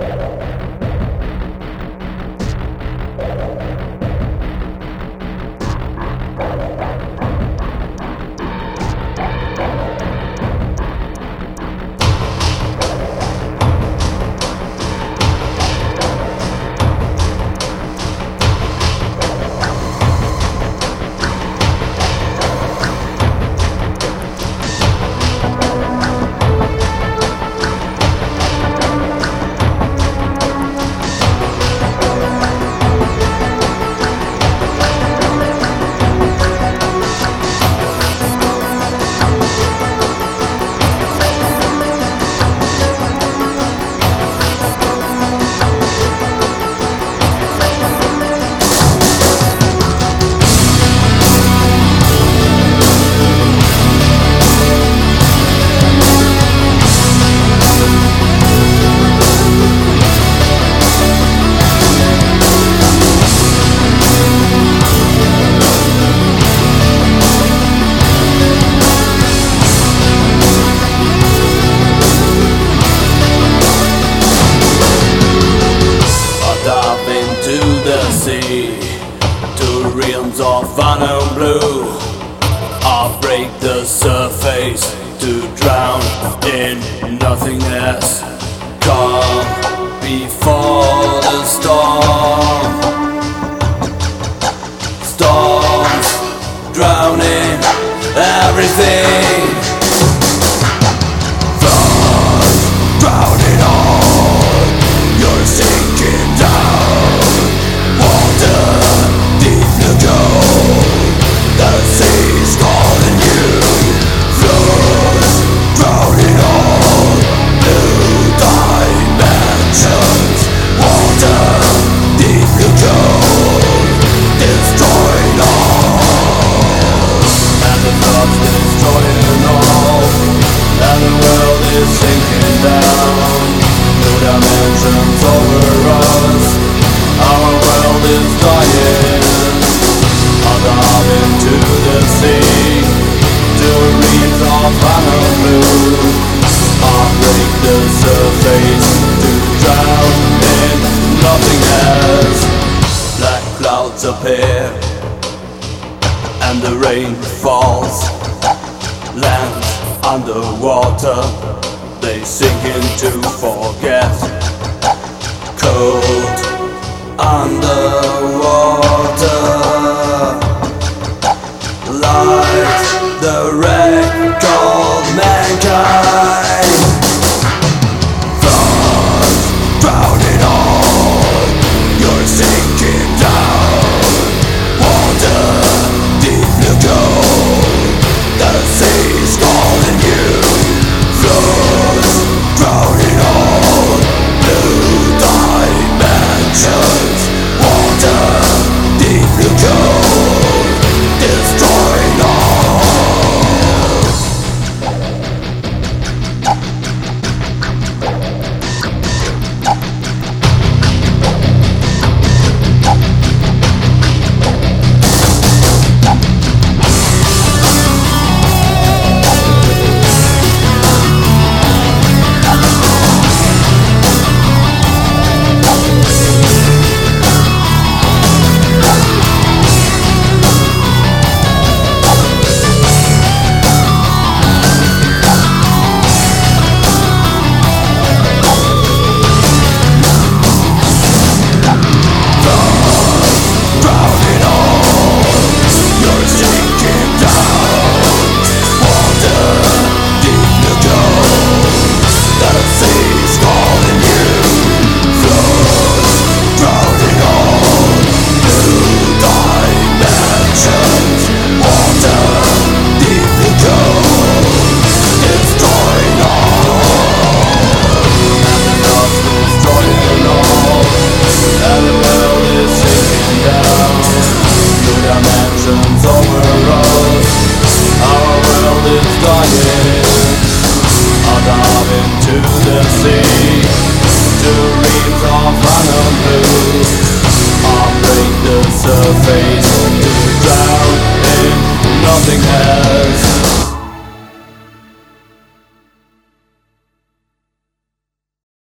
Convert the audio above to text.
To realms of unknown blue, I'll break the surface to drown in nothingness. Calm before the storm. Storms drowning everything. Thoughts drowning all. You're sinking down. Water deep blue gold. The sea's calling you. Floors drowning all. Blue dimensions. Water deep blue gold. Destroying all. And the thoughts destroying all. And the world is sinking down. New dimensions over us. Our world is dying. I'll dive into the sea. To reeds of unknown blue. I'll break the surface to drown in nothingness. Black clouds appear and the rain falls. Lands underwater, they sink into forget. Cold underwater, lies the wreck called mankind. Thoughts drowning all. You're sinking down. Water deep blue gold. The sea's calling you. Floors drowning all. Blue dimensions. Water deep blue gold. Destroying all. Surface to drown in nothingness.